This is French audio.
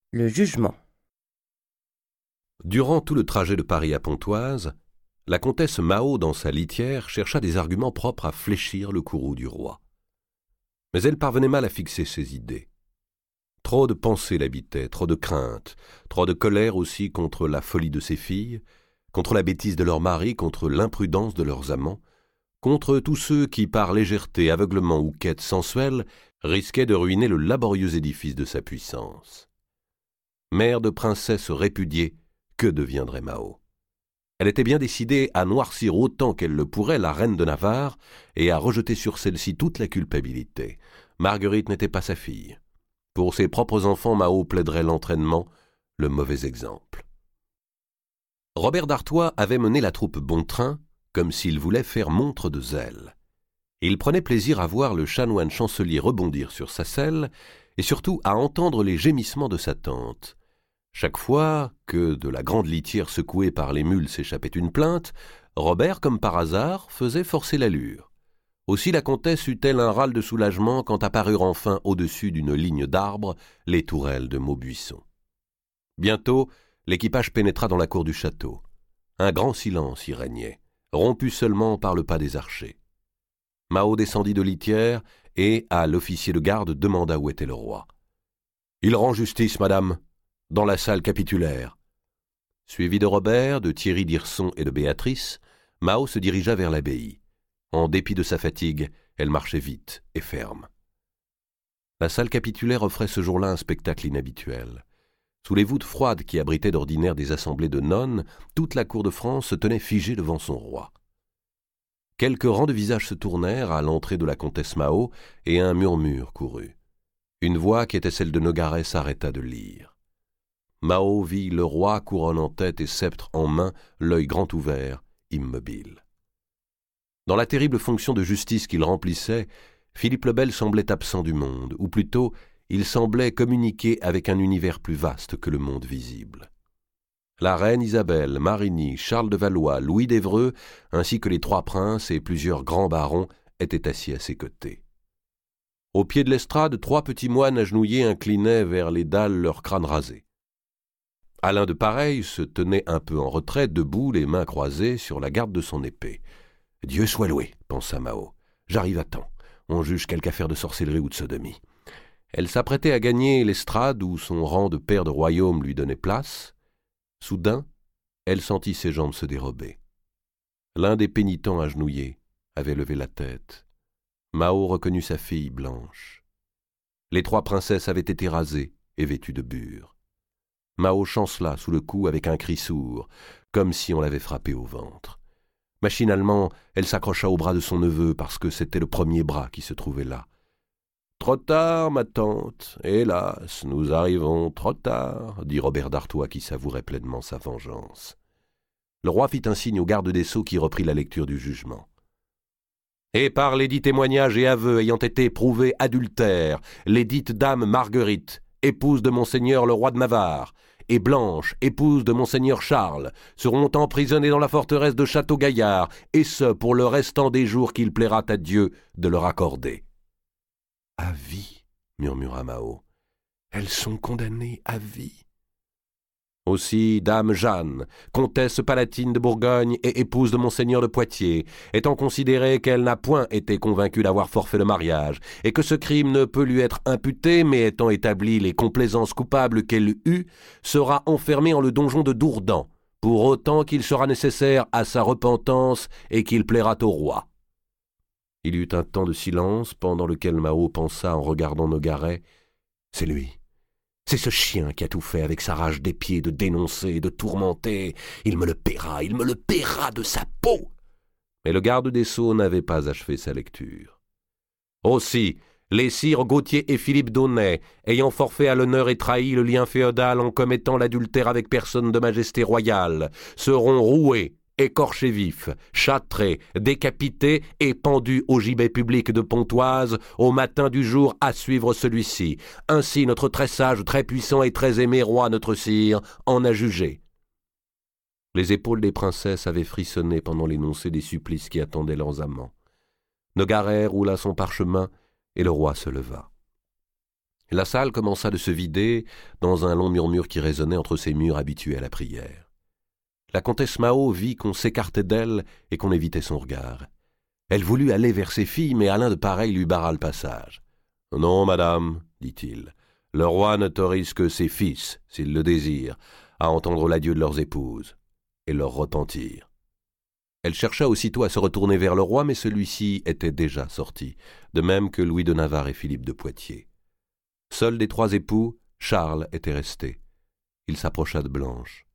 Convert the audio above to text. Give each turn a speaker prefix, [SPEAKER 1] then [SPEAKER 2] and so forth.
[SPEAKER 1] Le jugement.
[SPEAKER 2] Durant tout le trajet de Paris à Pontoise, la comtesse Mao, dans sa litière, chercha des arguments propres à fléchir le courroux du roi. Mais elle parvenait mal à fixer ses idées. Trop de pensées l'habitaient, trop de craintes, trop de colère aussi contre la folie de ses filles, contre la bêtise de leurs maris, contre l'imprudence de leurs amants, contre tous ceux qui, par légèreté, aveuglement ou quête sensuelle, risquaient de ruiner le laborieux édifice de sa puissance. Mère de princesse répudiée, que deviendrait Mao? Elle était bien décidée à noircir autant qu'elle le pourrait la reine de Navarre et à rejeter sur celle-ci toute la culpabilité. Marguerite n'était pas sa fille. Pour ses propres enfants, Mao plaiderait l'entraînement, le mauvais exemple. Robert d'Artois avait mené la troupe bon train, comme s'il voulait faire montre de zèle. Il prenait plaisir à voir le chanoine chancelier rebondir sur sa selle et surtout à entendre les gémissements de sa tante. Chaque fois que, de la grande litière secouée par les mules, s'échappait une plainte, Robert, comme par hasard, faisait forcer l'allure. Aussi la comtesse eut-elle un râle de soulagement quand apparurent enfin au-dessus d'une ligne d'arbres les tourelles de Maubuisson. Bientôt, l'équipage pénétra dans la cour du château. Un grand silence y régnait, rompu seulement par le pas des archers. Mao descendit de litière et, à l'officier de garde, demanda où était le roi. « Il rend justice, madame, dans la salle capitulaire. » Suivi de Robert, de Thierry d'Hirson et de Béatrice, Mao se dirigea vers l'abbaye. En dépit de sa fatigue, elle marchait vite et ferme. La salle capitulaire offrait ce jour-là un spectacle inhabituel. Sous les voûtes froides qui abritaient d'ordinaire des assemblées de nonnes, toute la cour de France se tenait figée devant son roi. Quelques rangs de visages se tournèrent à l'entrée de la comtesse Mao et un murmure courut. Une voix qui était celle de Nogaret s'arrêta de lire. Mao vit le roi, couronne en tête et sceptre en main, l'œil grand ouvert, immobile. Dans la terrible fonction de justice qu'il remplissait, Philippe le Bel semblait absent du monde, ou plutôt, il semblait communiquer avec un univers plus vaste que le monde visible. La reine Isabelle, Marigny, Charles de Valois, Louis d'Évreux, ainsi que les trois princes et plusieurs grands barons étaient assis à ses côtés. Au pied de l'estrade, trois petits moines agenouillés inclinaient vers les dalles leurs crânes rasés. À l'un de pareils se tenait un peu en retrait, debout, les mains croisées, sur la garde de son épée. « Dieu soit loué, » pensa Mao. « J'arrive à temps. On juge quelque affaire de sorcellerie ou de sodomie. » Elle s'apprêtait à gagner l'estrade où son rang de père de royaume lui donnait place. Soudain, elle sentit ses jambes se dérober. L'un des pénitents agenouillés avait levé la tête. Mao reconnut sa fille blanche. Les trois princesses avaient été rasées et vêtues de bure. Mao chancela sous le cou avec un cri sourd, comme si on l'avait frappé au ventre. Machinalement, elle s'accrocha au bras de son neveu parce que c'était le premier bras qui se trouvait là. « Trop tard, ma tante, hélas, nous arrivons trop tard, » dit Robert d'Artois qui savourait pleinement sa vengeance. Le roi fit un signe au garde des sceaux qui reprit la lecture du jugement. « Et par les dits témoignages et aveux ayant été prouvés adultères, les dites dames Marguerite, épouse de monseigneur le roi de Navarre, et Blanche, épouse de monseigneur Charles, seront emprisonnées dans la forteresse de Château-Gaillard, et ce pour le restant des jours qu'il plaira à Dieu de leur accorder. » « À vie, » murmura Mao. « Elles sont condamnées à vie. » Aussi, dame Jeanne, comtesse palatine de Bourgogne et épouse de monseigneur de Poitiers, étant considérée qu'elle n'a point été convaincue d'avoir forfait le mariage, et que ce crime ne peut lui être imputé, mais étant établi les complaisances coupables qu'elle eut, sera enfermée en le donjon de Dourdan, pour autant qu'il sera nécessaire à sa repentance et qu'il plaira au roi. Il y eut un temps de silence, pendant lequel Mao pensa en regardant Nogaret. « C'est lui. C'est ce chien qui a tout fait avec sa rage d'épier, de dénoncer, de tourmenter. Il me le paiera de sa peau !» Mais le garde des sceaux n'avait pas achevé sa lecture. « Aussi, les sires Gauthier et Philippe d'Aunay, ayant forfait à l'honneur et trahi le lien féodal en commettant l'adultère avec personne de majesté royale, seront roués, écorchés vifs, châtrés, décapités et pendus au gibet public de Pontoise au matin du jour à suivre celui-ci. Ainsi notre très sage, très puissant et très aimé roi notre sire en a jugé. » Les épaules des princesses avaient frissonné pendant l'énoncé des supplices qui attendaient leurs amants. Nogaret roula son parchemin et le roi se leva. La salle commença de se vider dans un long murmure qui résonnait entre ces murs habitués à la prière. La comtesse Mao vit qu'on s'écartait d'elle et qu'on évitait son regard. Elle voulut aller vers ses filles, mais Alain de Pareil lui barra le passage. « Non, madame, dit-il, le roi n'autorise que ses fils, s'ils le désirent, à entendre l'adieu de leurs épouses et leur repentir. » Elle chercha aussitôt à se retourner vers le roi, mais celui-ci était déjà sorti, de même que Louis de Navarre et Philippe de Poitiers. Seul des trois époux, Charles était resté. Il s'approcha de Blanche.